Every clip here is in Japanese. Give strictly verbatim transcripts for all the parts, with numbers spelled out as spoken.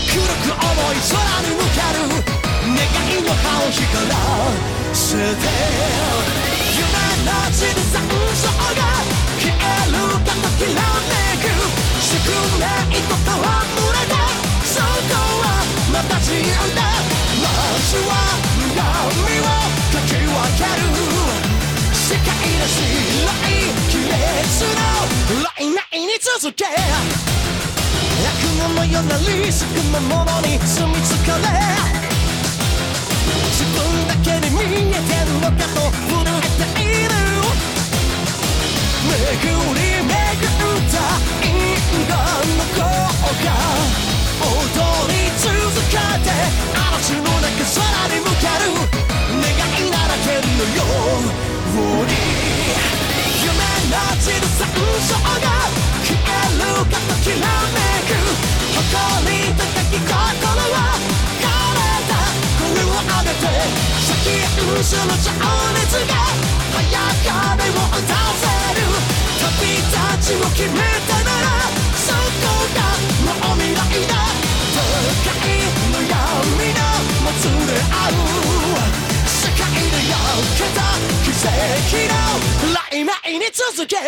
黒く重い空に向かる願いの葉を光らせて夢の地で山椒が消えるかときらめく宿命と戯れたそこはまた違うんだまずは闇をかき分ける世界の白い亀裂のラインラインに続け悪夢のようなリスクのものに住み着かれ自分だけに見えてるのかと震えている巡り巡った因果の効果踊り続けて嵐の中空に向かる願いならけるのよ夢の地で山椒が消えるかときらめく誇り高き心は枯れた声を上げて先へ失う情熱が早壁を打たせる旅立ちを決めたならそこがもう未来だ都会の闇のもつれ合う世界で焼けた奇跡の雷鳴に続け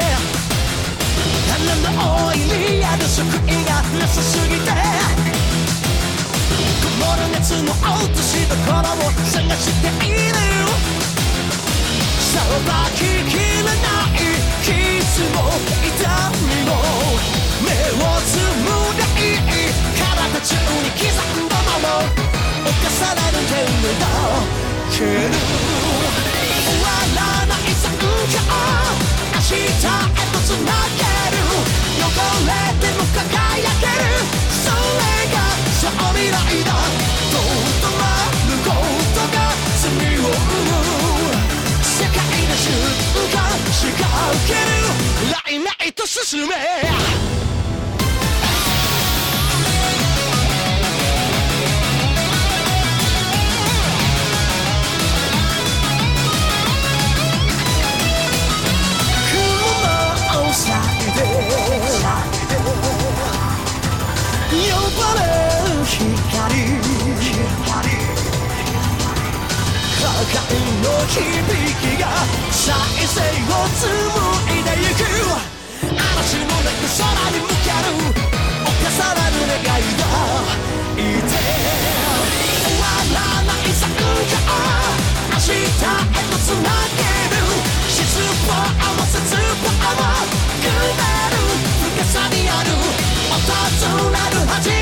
花のオイリアで救いがなさすぎて曇る熱の落としどころを探しているさばききれない傷も痛みも目をつむり体中に刻んだもの犯される天狗だける終わらない残響明日へとつなげる汚れても輝けるそれがそう未来だとどまることが罪を生む世界の瞬間仕掛けるライナイと進め呼ばれる光鏡の響きが再生を紡いでゆく嵐の中空に向かる犯される願いがいて終わらない残響明日へとつなげる失望も絶望も埋める深さにある訪れる恥